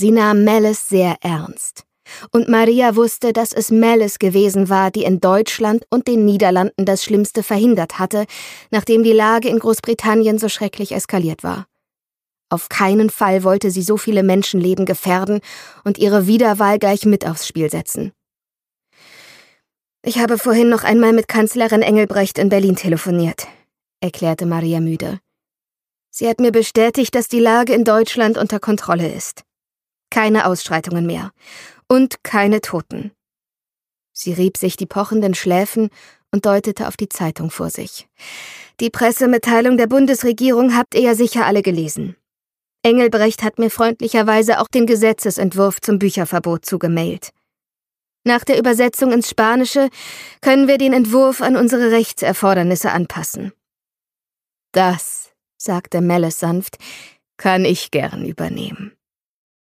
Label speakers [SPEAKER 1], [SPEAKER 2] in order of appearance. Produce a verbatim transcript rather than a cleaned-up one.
[SPEAKER 1] Sie nahm Malice sehr ernst. Und Maria wusste, dass es Malice gewesen war, die in Deutschland und den Niederlanden das Schlimmste verhindert hatte, nachdem die Lage in Großbritannien so schrecklich eskaliert war. Auf keinen Fall wollte sie so viele Menschenleben gefährden und ihre Wiederwahl gleich mit aufs Spiel setzen. »Ich habe vorhin noch einmal mit Kanzlerin Engelbrecht in Berlin telefoniert«, erklärte Maria müde. »Sie hat mir bestätigt, dass die Lage in Deutschland unter Kontrolle ist. Keine Ausschreitungen mehr. Und keine Toten.« Sie rieb sich die pochenden Schläfen und deutete auf die Zeitung vor sich. »Die Pressemitteilung der Bundesregierung habt ihr ja sicher alle gelesen. Engelbrecht hat mir freundlicherweise auch den Gesetzesentwurf zum Bücherverbot zugemailt. Nach der Übersetzung ins Spanische können wir den Entwurf an unsere Rechtserfordernisse anpassen.« »Das«, sagte Malice sanft, »kann ich gern übernehmen.«